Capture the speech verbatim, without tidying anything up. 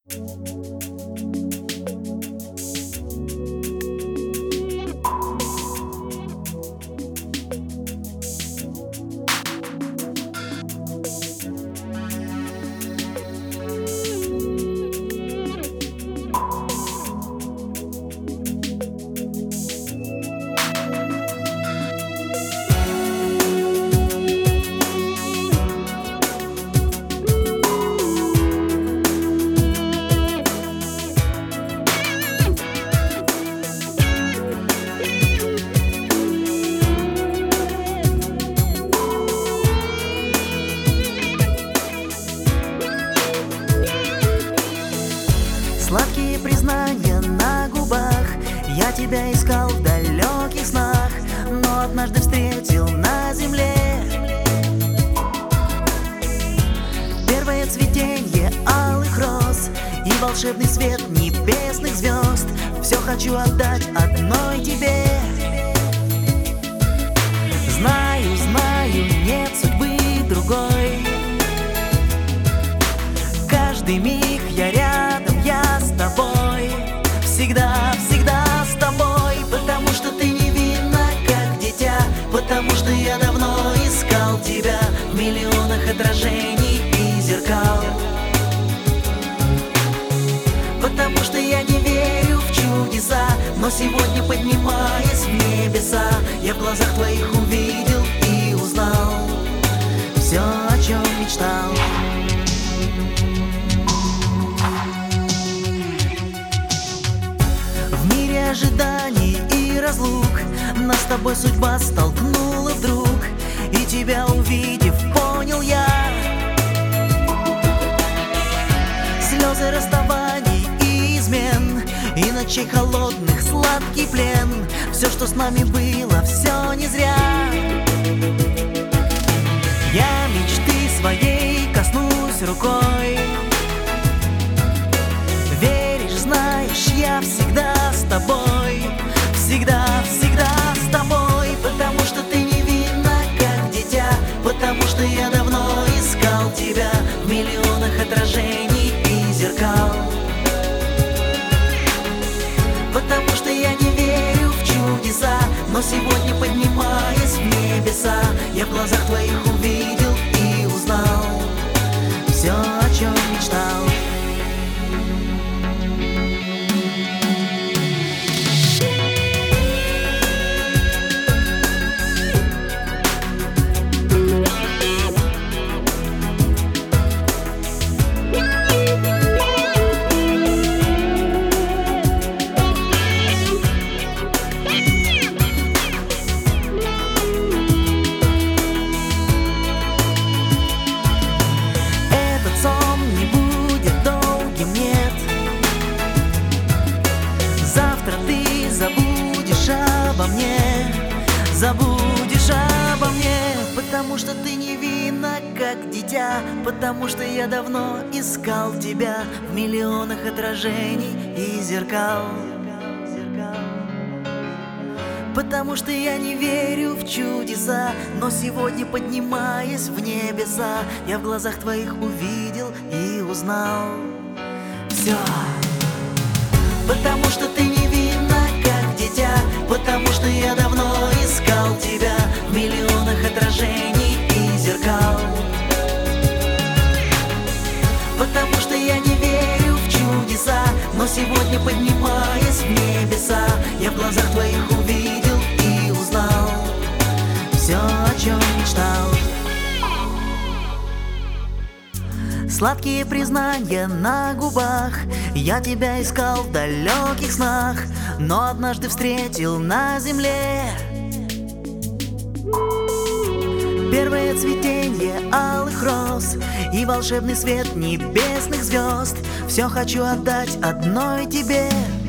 Сладкие признания на губах, я тебя искал в далеких снах, но однажды встретил на земле. Первое цветенье алых роз и волшебный свет небесных звезд. Все хочу отдать одной тебе. Знаю, знаю, нет судьбы другой. Каждый миг я рядом, я с тобой. Всегда, всегда с тобой. Потому что ты невинна, как дитя. Потому что я давно искал тебя в миллионах отражений и зеркал. Потому что я не верю в чудеса, но сегодня, поднимаясь в небеса, я в глазах твоих увидел и узнал все, о чем мечтал. В мире ожиданий и разлук нас с тобой судьба столкнула вдруг, и тебя увидев, понял я слезы расставаний и измен, и ночей холодных сладкий плен. Все, что с нами было, все не зря. Я мечты своей коснусь рукой. Веришь, знаешь, я всегда с тобой. Всегда, всегда с тобой. Потому что ты невинна, как дитя. Потому что я давно искал тебя в миллионах отражений и зеркал. Потому что я не верю в чудеса, но сегодня, поднимаясь в небеса, я в глазах твоих увидел и узнал все, о чем мечтал. Забудешь обо мне, потому что ты невинна, как дитя. Потому что я давно искал тебя в миллионах отражений и зеркал. Потому что я не верю в чудеса, но сегодня, поднимаясь в небеса, я в глазах твоих увидел и узнал все. Потому что ты невинна, как дитя. Потому что я давно искал тебя в миллионах отражений и зеркал. Потому что я не верю в чудеса, но сегодня, поднимаясь в небеса, я в глазах твоих увидел и узнал все, о чем мечтал. Сладкие признания на губах, я тебя искал в далеких снах, но однажды встретил на земле. Первое цветенье алых роз и волшебный свет небесных звезд. Все хочу отдать одной тебе.